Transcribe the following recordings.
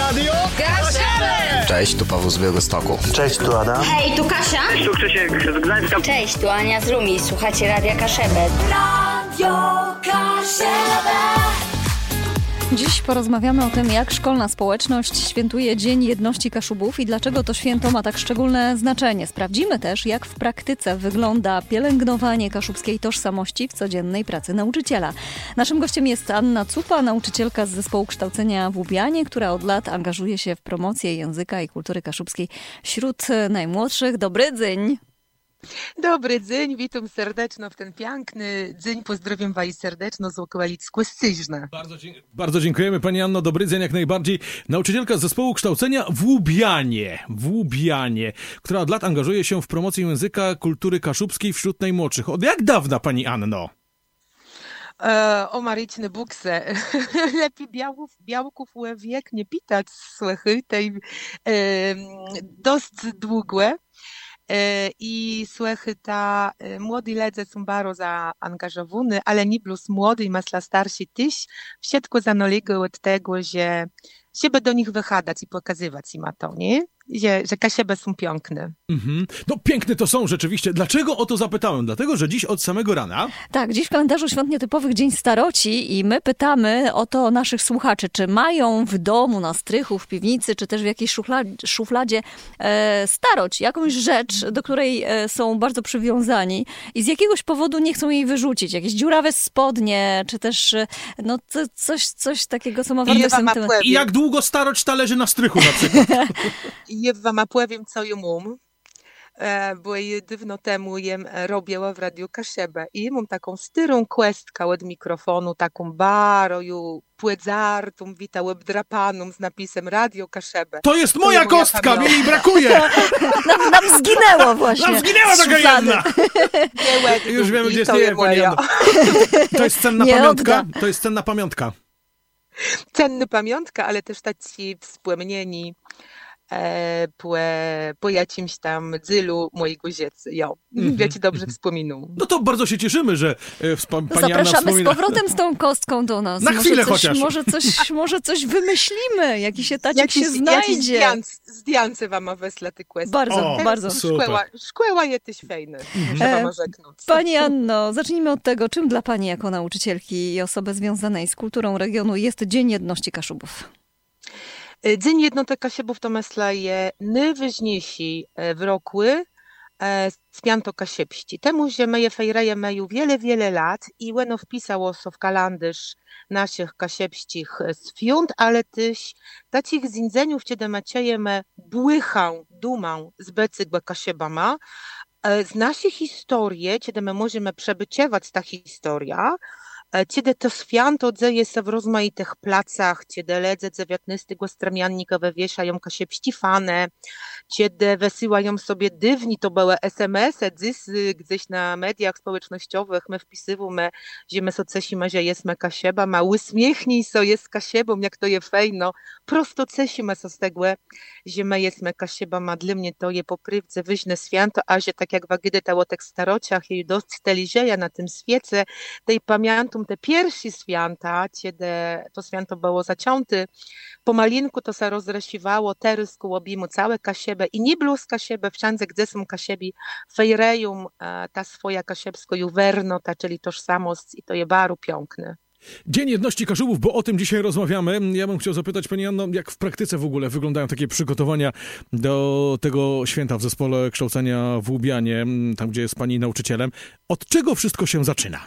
Radio Kaszebę! Cześć, tu Paweł z Białegostoku. Cześć, tu Adam. Hej, tu Kasia. Tu Krzysiek z Gdańska. Cześć, tu Ania z Rumi. Słuchacie Radia Kaszebę. Radio Kaszebę. Dziś porozmawiamy o tym, jak szkolna społeczność świętuje Dzień Jedności Kaszubów i dlaczego to święto ma tak szczególne znaczenie. Sprawdzimy też, jak w praktyce wygląda pielęgnowanie kaszubskiej tożsamości w codziennej pracy nauczyciela. Naszym gościem jest Anna Cupa, nauczycielka z Zespołu Kształcenia w Łubianie, która od lat angażuje się w promocję języka i kultury kaszubskiej wśród najmłodszych. Dobry dzień! Dobry dzień, witam serdecznie w ten piękny dzień. Pozdrawiam Was serdecznie z okolic Kłestyżna. Bardzo dziękujemy Pani Anno, dobry dzień jak najbardziej. Nauczycielka z Zespołu Kształcenia w Łubianie, która od lat angażuje się w promocję języka kultury kaszubskiej wśród najmłodszych. Od jak dawna Pani Anno? O Maryczny Bukse. Lepiej białków wiek nie pitać, słuchaj, tej dość długie. I słuchaj, młodzi ludzie są bardzo zaangażowani, ale nie plus młody i masla starsi też wszystko zależy od tego, że żeby do nich wychadzać i pokazywać im to, nie? Że Kaszeby są piękne. No piękne to są rzeczywiście. Dlaczego o to zapytałem? Dlatego, że dziś od samego rana... Tak, dziś w kalendarzu świąt nietypowych Dzień Staroci i my pytamy o to naszych słuchaczy, czy mają w domu, na strychu, w piwnicy, czy też w jakiejś szufladzie staroć, jakąś rzecz, do której są bardzo przywiązani i z jakiegoś powodu nie chcą jej wyrzucić. Jakieś dziurawe spodnie, czy też no, coś takiego, co ma wartość sentymentalną. I jak długo staroć ta leży na strychu na przykład? Ja wam opowiem, co ja mam, bo ja dawno temu robiła w Radiu Kaszebę i mam taką styrą kwestkę od mikrofonu, taką baroju, płedzartą, witał obdrapaną z napisem Radio Kaszebę. To jest moja kostka, mi jej brakuje! Nam zginęło właśnie. Nam zginęła taka jedna! Już wiemy, gdzie jest Pani Anno. To jest cenna pamiątka? To jest cenna pamiątka. Cenna pamiątka, ale też tacy wspomnieni po jakimś tam dzylu mojego dziecka. Ja ci dobrze wspominam. No to bardzo się cieszymy, że Pani Anna zapraszamy wspomina. z powrotem z tą kostką do nas. Na chwilę chociaż. Może coś wymyślimy, jakiś etacik się znajdzie. Zdjęcie wam wesle ty kwestii. Bardzo. Szkoła jesteś fajny. Muszę wam rzeknąć. Pani Anno, zacznijmy od tego, czym dla Pani jako nauczycielki i osoby związanej z kulturą regionu jest Dzień Jedności Kaszubów? Dzień Jednoty Kaszubów to myślę je najważniejszy w roku święto kaszebści. Temu, że my je fejrujemy już wiele lat i łeno wpisało się w kalendarz naszych kaszebścich świąt, ale też takich zindzenów, kiedy maciejemy błychą, dumą z becygłe kaszebama, z naszej historii, kiedy my możemy przebyciewać ta historia, kiedy to święto dzieje się w rozmaitych placach, kiedy ludzie 19 stramiannika wywieszają kaszebści fane, kiedy wysyłają sobie dywni, to były SMS-y, gdzieś na mediach społecznościowych, my wpisywamy, że my so cesimy, że jesteśmy Kaszeba, ma uśmiechnij so, jest Kaszebą, jak to je fejno, prosto cesimy so z tego, że my jesteśmy Kaszeba, ma dla mnie to je poprywce wyżne święto, a że tak jak wagidy ta o tych starociach jej dość teliżeja na tym świecie, tej pamiętam te pierwsze święta, kiedy to święto było zaciąte, pomalinku to się rozrasiwało, teraz kołobimy całe Kaszebę i nie było z Kaszebę, wszędzie, gdzie są Kaszebi, fejreją ta swoja kaszebsko juwernota, czyli tożsamość i to je bardzo piękne. Dzień Jedności Kaszubów, bo o tym dzisiaj rozmawiamy. Ja bym chciał zapytać Pani Anno, jak w praktyce w ogóle wyglądają takie przygotowania do tego święta w Zespole Kształcenia w Łubianie, tam gdzie jest Pani nauczycielem. Od czego wszystko się zaczyna?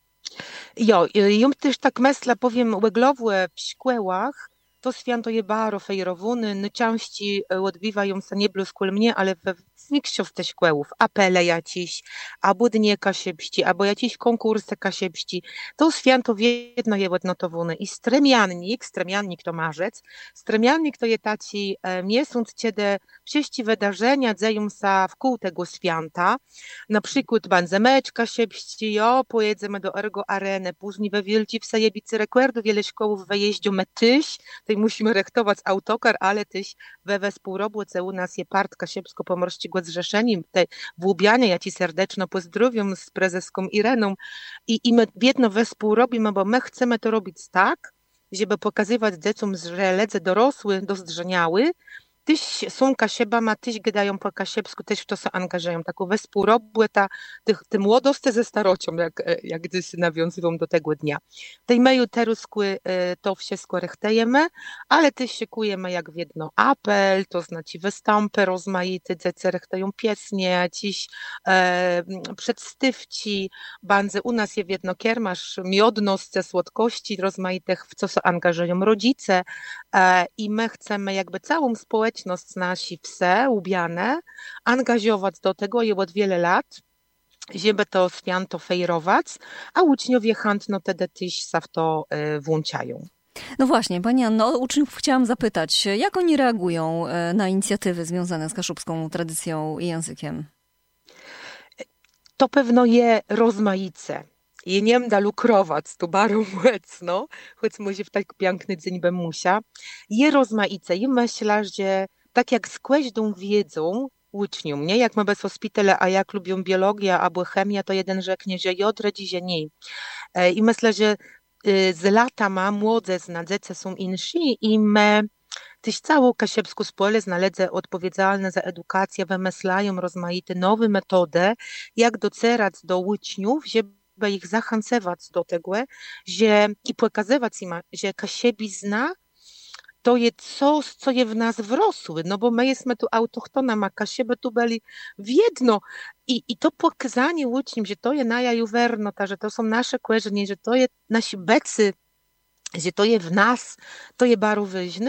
Ja też tak myślę, powiem, łeglowłe w szkołach, to święto je bardzo fejrowane, najczęściej odbywają się nie blusku mnie, ale we większości tych szkołów, apele jakieś, albo dnie kaszebści, albo jakieś konkursy kaszebści. To święto jedno je odnotowane. I stremiannik to marzec, stremiannik to je taki miesiąc, kiedy wszystkie wydarzenia dzieją się wokół tego święta. Na przykład będzie mecz kaszebści, pojedziemy do Ergo Areny, później we Wielci w Sajebicy Rekwerdu, wiele szkołów wyjeździą tyś, tutaj musimy rechtować autokar, ale tyś we wespółrobóce u nas je part kaszebsko-pomorskiego zrzeszeni, te w Łubianie, ja ci serdecznie pozdrowiam z prezeską Ireną i my jedno wespół robimy, bo my chcemy to robić tak, żeby pokazywać dzieciom, że ledze dorosły, dozdrzeniały, tyś są kasiebama, tyś gadają po kasiebsku, też w to się angażują. Taką wespółrobę te młodosty ze starocią, jak gdyś nawiązują do tego dnia. Tej meju teruskły to wszystko rechtejemy, ale też szykujemy jak w jedno apel, to znaczy występy rozmaite, dzieci rechteją piesnie, dziś przedstywci, bandy u nas jest w jedno kiermasz, miodność, słodkości rozmaitych, w co się angażują rodzice i my chcemy jakby całą społeczność nasi wse, ubiane, angażować do tego i od wiele lat, żeby to święto fejrować, a uczniowie chętno wtedy też się w to włączają. No właśnie, pani Anno, uczniów chciałam zapytać, jak oni reagują na inicjatywy związane z kaszubską tradycją i językiem? To pewno je rozmaice. Je nie da lukrować tu bardzo mocno, choć może w tak piękny dzień bym musiał. Je rozmaice i myślę, że tak jak z każdą wiedzą uczniom, nie? Jak my bez hospitale, a jak lubią biologię albo chemię, to jeden rzeknie, że jodre dzisiaj nie. I myślę, że z latama młodze dzieci są insi i my też całą kasiebską społeczność znaleźć odpowiedzialne za edukację, wymyślają rozmaite nowe metody, jak docierać do uczniów, żeby ich zachęcać do tego, że i pokazywać im, że kasiebizna to jest coś, co je w nas wrosły, no bo my jesteśmy tu autochtona, a kasieby tu byli w jedno. I to pokazanie uczniom, że to jest naja juwernota, że to są nasze korzenie, że to jest nasi becy, że to jest w nas, to jest bardzo ważne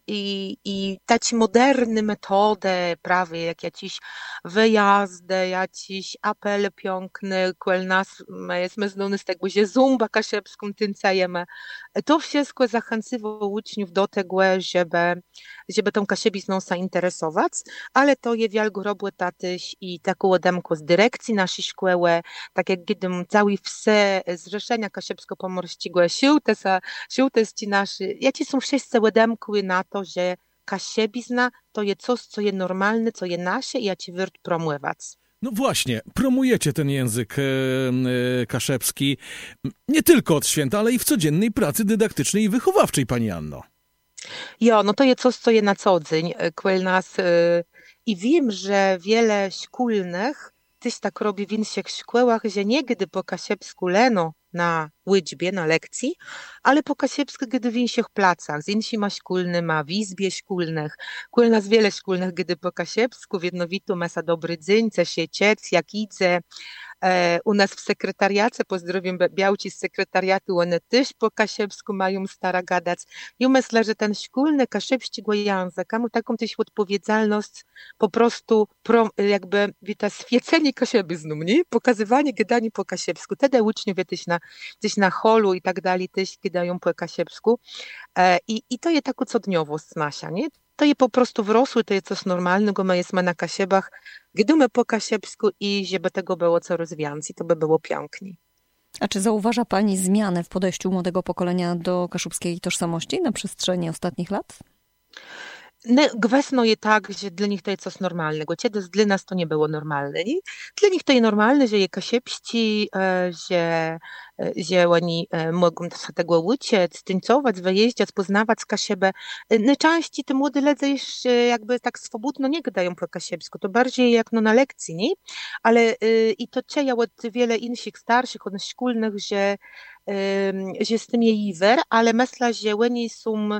i takie moderne metody, prawie jak jakieś wyjazdy, jakieś apele piękne, które nas, my jesteśmy znani z tego, że zumba kasiebską tyncajemy. To wszystko zachęciło uczniów do tego, żeby tą kasiebizną zainteresować, ale to jest wielko robił tatyś i taką odemku z dyrekcji naszej szkoły, tak jak gdybym cały wse zrzeszenia kasiebsko-pomorskiego siłtesti nasze, jakie są wszyscy odemkły na to, że kasiebizna to jest coś, co jest normalne, co jest nasze i ja ci wyrt promować. No właśnie, promujecie ten język kaszebski nie tylko od święta, ale i w codziennej pracy dydaktycznej i wychowawczej, pani Anno. Jo, no to jest coś, co jest na co dzień, nas i wiem, że wiele szkolnych też tak robi w innych szkołach, że nie gdy po kasiebsku leno na łyczbie, na lekcji, ale po kasiebsku gdy w innych placach, z innymi szkolnymi, w izbie szkolnych. Nas wiele szkolnych gdy po kasiebsku, w jednowitu mesa dobry dzień, co się ciec, jak idzie. U nas w sekretariacie, pozdrowiam białci z sekretariatu, one też po kasiebsku mają stara gadać. I myślę, że ten szkolny kasiebskiego języka ma taką też odpowiedzialność po prostu jakby to świecenie kasiebiznu, nie? Pokazywanie gadania po kasiebsku. Wtedy uczniowie też na holu i tak dalej też gadają po kasiebsku. I to jest taką codniowość nasza, nie? To jest po prostu wrosły, to jest coś normalnego, my jesteśmy na kasiebach, gdymy po kasiebsku i żeby tego było coraz więcej, to by było pięknie. A czy zauważa pani zmianę w podejściu młodego pokolenia do kaszubskiej tożsamości na przestrzeni ostatnich lat? Gwesno je tak, że dla nich to jest coś normalnego. Kiedy dla nas to nie było normalne. Nie? Dla nich to jest normalne, że je kasiebści, że oni mogą z tego uciec, tańcować, wyjeździć, poznawać kasiebę. Najczęściej te młode ledze jeszcze jakby tak swobodno nie gadają po kasiebsku. To bardziej jak no na lekcji, nie? Ale i to cieja od wiele innych starszych, od szkolnych, że z tym je iwer, ale myślę, że oni są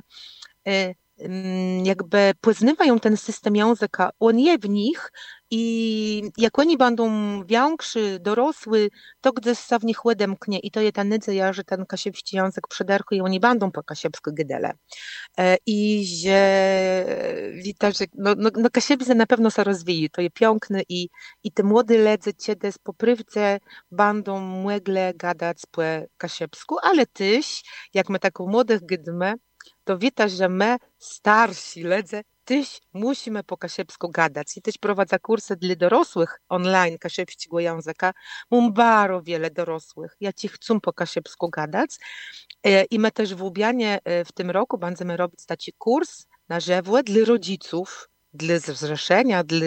jakby poznają ten system języka, on jest w nich i jak oni będą większy, dorosły, to gdy się w nich łedemknie i to jest ta nadzieja, że ten kasiebski język przydarku i oni będą po kasiebsku gydele. I że widać, że no kasiebze na pewno się rozwija, to jest piękne i te młode ledzy kiedy po prywce będą mogli gadać po kasiebsku, ale też, jak my taką młodych gydmy, to widać, że my, starsi ledze, też musimy po kasiebsku gadać. I też prowadzę kursy dla dorosłych online kasiebskiego języka. Mam bardzo wiele dorosłych. Ja ci chcę po kasiebsku gadać. I my też w Łubianie w tym roku będziemy robić taki kurs na żywo dla rodziców, dla zrzeszenia, dla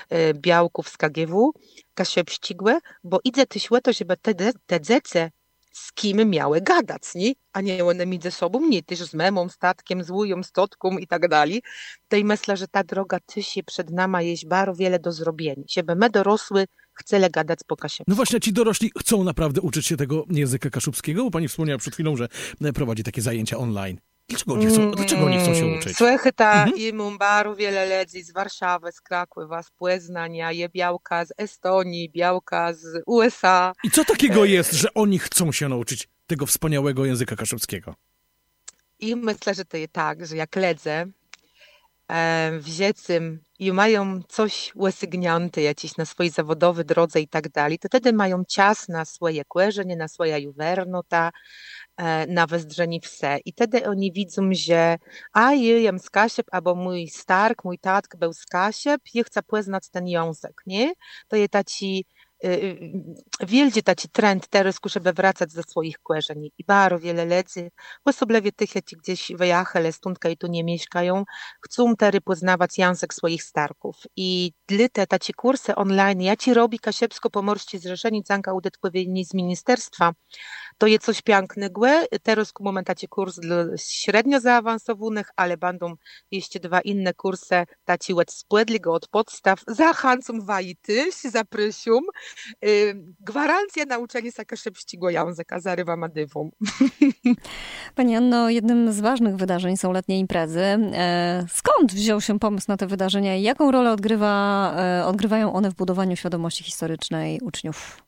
białków z KGW kasiebskiego, bo idzie też to, żeby te dzieci z kim miały gadać, nie? A nie one między sobą, nie, też z memą, statkiem, z wują, z totką i tak dalej. To i myślę, że ta droga tysi przed nami jest bardzo wiele do zrobienia. Żeby my dorosły chceli gadać po kasiepsku. No właśnie, ci dorośli chcą naprawdę uczyć się tego języka kaszubskiego, bo pani wspomniała przed chwilą, że prowadzi takie zajęcia online. Dlaczego nie chcą się uczyć? Słuchaj, i mam bardzo wiele ludzi z Warszawy, z Krakowa, z Poznania, je białka z Estonii, białka z USA. I co takiego jest, że oni chcą się nauczyć tego wspaniałego języka kaszubskiego? I myślę, że to jest tak, że jak ledzę w dziecym i mają coś łesygnięte jakieś na swojej zawodowej drodze i tak dalej, to wtedy mają czas na swoje kłerzenie, na swoje juwernota, na wzdrzeni wse. I wtedy oni widzą, że jem z Kasiep, albo mój stark, mój tatk był z Kasiep, i chce poznać ten język, nie? To jest taki wielki taki trend teraz, żeby wracać ze swoich korzeni. I bardzo wiele ludzi, osobliwie tych, którzy gdzieś wyjechali stąd i tu nie mieszkają, chcą teraz poznawać język swoich starków. I dla te takie kursy online, ja ci robi Kasiepsko-Pomorskie Zrzeszenie Canka Udatkowienia z ministerstwa, to jest coś pięknego. Teraz mamy taki kurs dla średnio zaawansowanych, ale będą jeszcze dwa inne kursy, taki od spłedliego, od podstaw. Zachęcam was też, zapraszam. Gwarancja nauczania się kaszepskiego języka, zarywam adywą. Pani Anno, jednym z ważnych wydarzeń są letnie imprezy. Skąd wziął się pomysł na te wydarzenia i jaką rolę odgrywają one w budowaniu świadomości historycznej uczniów?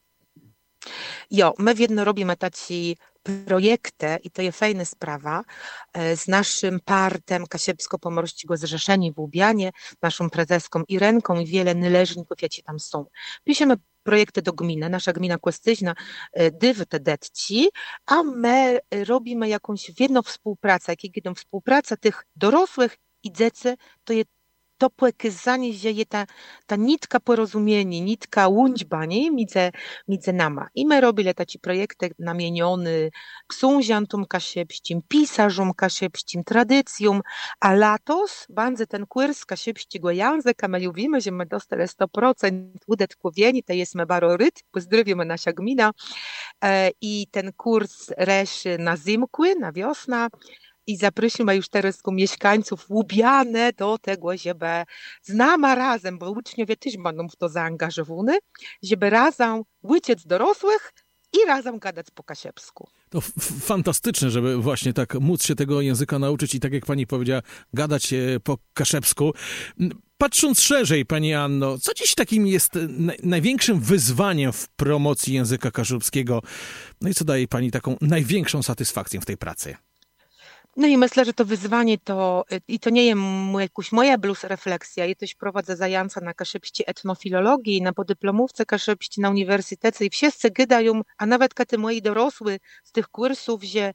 My jedno robimy takie projekty i to jest fajna sprawa z naszym partem Kasiepsko-Pomorskiego Zrzeszenia w Łubianie, naszą prezeską Irenką i wiele należników, jacy tam są. Piszemy projekty do gminy, nasza gmina Kłestyźna dywy te detci, a my robimy jakąś jedną współpracę, jaką współpraca tych dorosłych i dzieci, to jest to pokazanie, że jest ta nitka porozumienia, nitka łączba, nie? Między nami. I my robili takie projekty namienione książętom kasiepskim, pisarzom kasiepskim, tradycjom, a latos będzie ten kurs kasiepskiego języka. My lubimy, że my dostali 100% udatkowieni, to jest my bardzo ryt, pozdrowimy nasza gmina. I ten kurs reszy na zimkły, na wiosnę. I zaprosimy już teraz mieszkańców Łubiane do tego, żeby z nami razem, bo uczniowie też będą w to zaangażowani, żeby razem uczyć dorosłych i razem gadać po kasiepsku. To fantastyczne, żeby właśnie tak móc się tego języka nauczyć i tak jak pani powiedziała, gadać po kaszepsku. Patrząc szerzej, pani Anno, co dziś takim jest największym wyzwaniem w promocji języka kaszubskiego? No i co daje pani taką największą satysfakcję w tej pracy? No i myślę, że to wyzwanie to nie jest jakaś moja bluz refleksja. Ja też prowadzę zajęcia na kaszepści etnofilologii, na podyplomówce kaszepści na uniwersytecie i wszyscy gadają, a nawet kiedy moi dorosły z tych kursów, że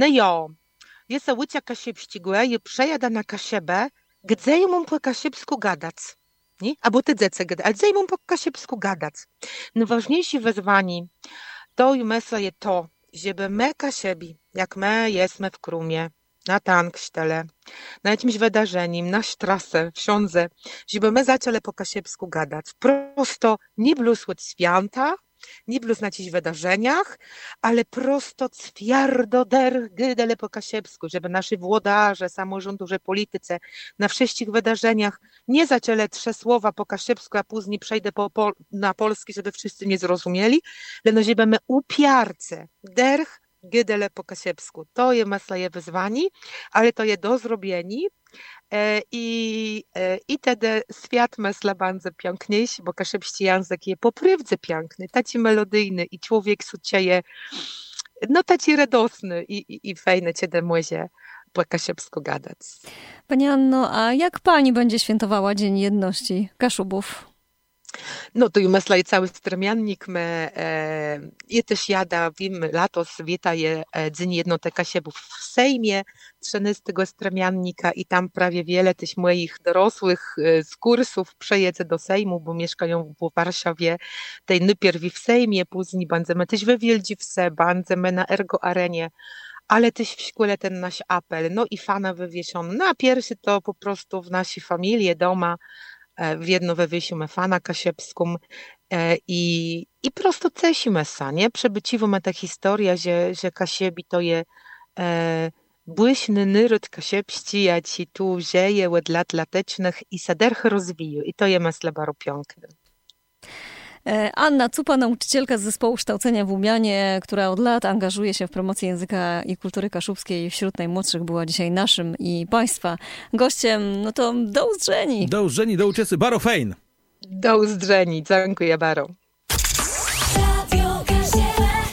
jest łycia kaszepściego i przejada na kaszebę, gdzie mam po kaszepsku gadać. Nie? Albo te dzieci gadają, a gdzie mam po kaszepsku gadać. Najważniejsze wyzwanie to i myślę jest to, żeby my kaszebi, jak my jesteśmy w Krumie, na Tankstelle, na jakimś wydarzeniu, na sztrasę, w Siądze, żeby my zaczęli po kasiepsku gadać. Prosto nie blusłać święta, nie bluz na jakichś wydarzeniach, ale prosto twierdo gydele po kasiepsku, żeby nasi włodarze, samorządowi, politycy na wszystkich wydarzeniach nie zaczęli 3 słowa po kasiepsku, a później przejdę na polski, żeby wszyscy nie zrozumieli, ale żeby my upiarce, gydele po kasiepsku. To jest myślę wyzwanie, ale to jest do zrobienia i wtedy świat myślę bardzo piękniejszy, bo kasiepski język jest poprawdze piękny, taki melodyjny i człowiek sucieje taki radosny i fajny cię może po kasiepsku gadać. Pani Anno, a jak pani będzie świętowała Dzień Jedności Kaszubów? No to myślę, cały stremiannik je też jada, latos witaje Dzień Jednoty Kasiebów w Sejmie 13 stremiannika i tam prawie wiele też moich dorosłych z kursów przejedzie do Sejmu, bo mieszkają w Warszawie, tej najpierw w Sejmie, później będziemy też we Wieldziwce, będziemy na Ergo Arenie, ale też w szkole ten nasz apel, no i fana wywieszony. No a pierwszy to po prostu w naszej familii, doma, w jedno wywiesimy fana kasiepską I prosto cesi mesa, nie? Přebytivo ma ta historia, że Kasiebi to je błyśny nyrod Kasiebści, ja ci tu zieje od lat latecznych i saderch rozwiju. I to je mesle baro piękne. Anna Cupa, nauczycielka z zespołu kształcenia w Łubianie, która od lat angażuje się w promocję języka i kultury kaszubskiej wśród najmłodszych, była dzisiaj naszym i Państwa gościem. No to do usłyszenia. Do usłyszenia, do uczesy. Baro fejn. Do uzdrzeni. Dziękuję, Baro.